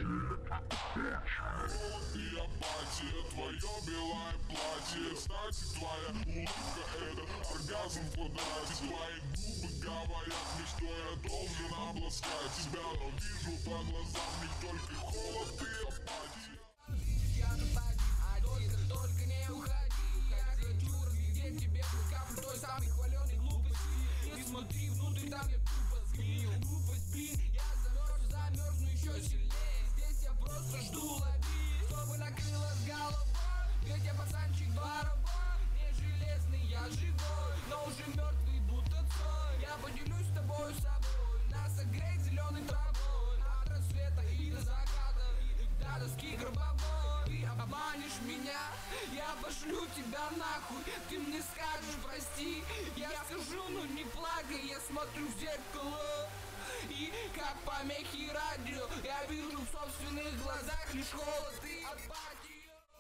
И апатия, твое белое платье. Кстати, твоя улыбка — это оргазм в квадрате. Твои губы говорят мне, что я должен обласкать тебя, но вижу по глазам не только холод и апатия. Я напади, только не уходи. Я хочу разглядеть тебе каплю той самой хваленой глупости. Не смотри внутрь, там я тупо сгнил. Глупость, блин, я замерзну еще сильнее. Здесь я просто жду, лови, чтобы накрыло с головой. Ведь я пацанчик дворовой, не железный, я живой, но уже мертвый, будто цой. Я поделюсь с тобой собой, нас согреть зеленой травой. От рассвета и до заката, и до доски гробовой. Ты обманешь меня, я пошлю тебя нахуй. Ты мне скажешь прости, я скажу, ну не плакай. Я смотрю в зеркало, и как помехи радио, я вижу в собственных глазах лишь холод и апатию.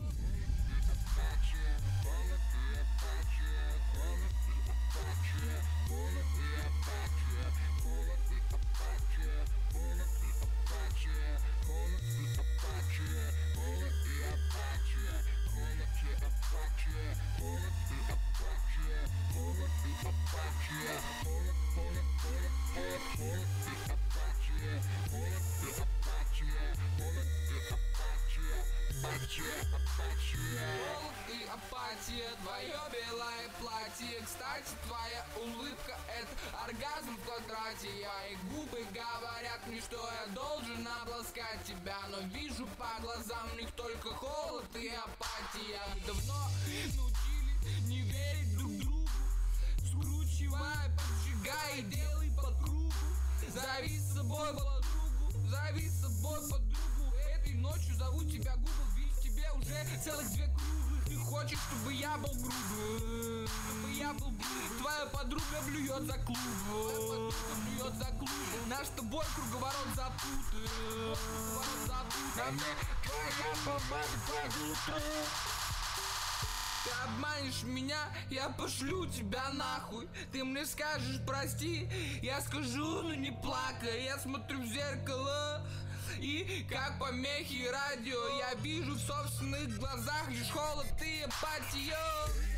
Холод и апатия, твое белое платье. Кстати, твоя улыбка — это оргазм в квадрате. Мои губы говорят мне, что я должен обласкать тебя, но вижу по глазам в них только холод и апатия. Давно научились не верить друг другу, скручивай, поджигай, делай по кругу. Зови с собой подругу, зови с собой подругу. Этой ночью зову тебя Google, ведь тебе уже целых 2 круглых. Ты хочешь, чтобы я был грубым, чтобы я был грубым. Твоя подруга блюет за клуб, блюет за клуб. Наш с тобой круговорот запутает, а мне твоя помада по. Ты обманешь меня, я пошлю тебя нахуй. Ты мне скажешь прости, я скажу, ну не плакай. Я смотрю в зеркало, и как помехи радио, я вижу в собственных глазах лишь холод и апатию.